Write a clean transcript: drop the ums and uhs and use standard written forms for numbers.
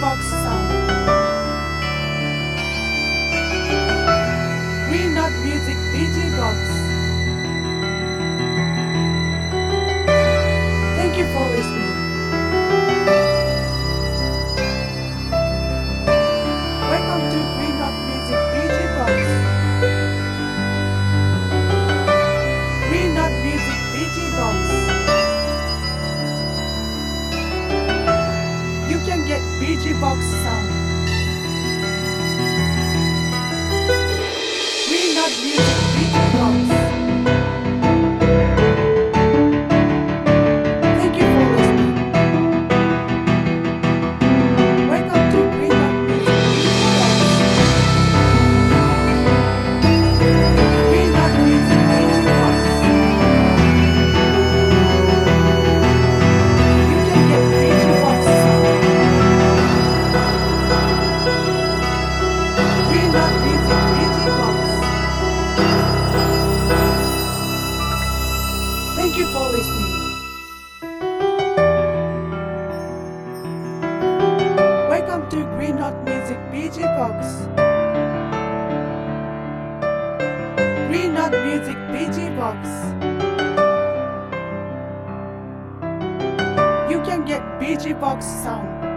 Box sound. Green Dot Music BG Box. Thank you for listening. Welcome to Green Dot Music BG Box. Green Dot Music BG Box. You can get BG Box sound. Green Dot Music BG Box. Thank you for listening. Welcome to Green Dot Music BG Box. Green Dot Music BG Box. You can get BG Box sound. Green Dot Music BG Box. Thank you for listening. Welcome to Green Dot Music BG Box. Green Dot Music BG Box. You can get BG Box sound.